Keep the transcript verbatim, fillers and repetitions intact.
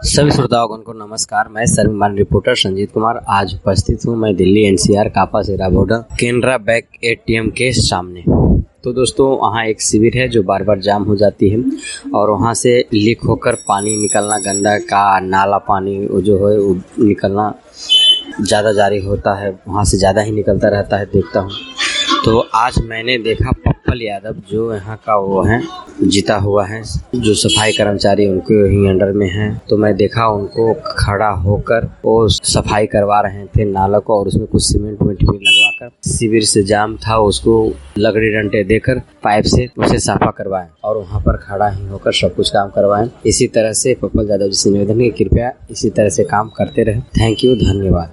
सभी श्रोताओं को नमस्कार। मैं सर्वमान रिपोर्टर संजीत कुमार आज उपस्थित हूँ मैं Delhi NCR Kapashera border Canara bank ATM के सामने। तो दोस्तों वहाँ एक शिविर है जो बार बार जाम हो जाती है और वहाँ से लीक होकर पानी निकलना, गंदा का नाला पानी वो जो है वो निकलना ज़्यादा जारी होता है, वहाँ से ज़्यादा ही निकलता रहता है देखता हूँ। तो आज मैंने देखा पप्पल यादव जो यहाँ का वो है जीता हुआ है, जो सफाई कर्मचारी उनके ही अंडर में हैं। तो मैं देखा उनको खड़ा होकर वो सफाई करवा रहे थे नाला को और उसमें कुछ सीमेंट वेंट भी लगवाकर, शिविर से जाम था उसको लकड़ी डंडे देकर पाइप से उसे साफा करवाएं और वहाँ पर खड़ा ही होकर सब कुछ काम करवाएं। इसी तरह से पप्पल यादव जी से निवेदन है, कृपया इसी तरह से काम करते रहे। थैंक यू, धन्यवाद।